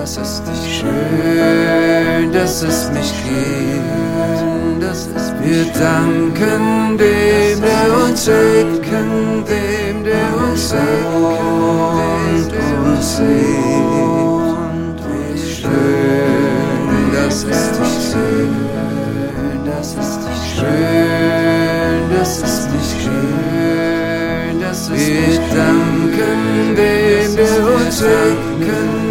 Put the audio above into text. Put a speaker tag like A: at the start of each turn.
A: dass es dich schön, dass es mich gibt, dass es wir danken dem, der uns segnet, dem, der uns segnet, der uns segnet. Schön, dass es dich schön, dass es dich schön, dass es mich schön, dass es wir danken dem, der uns segnet.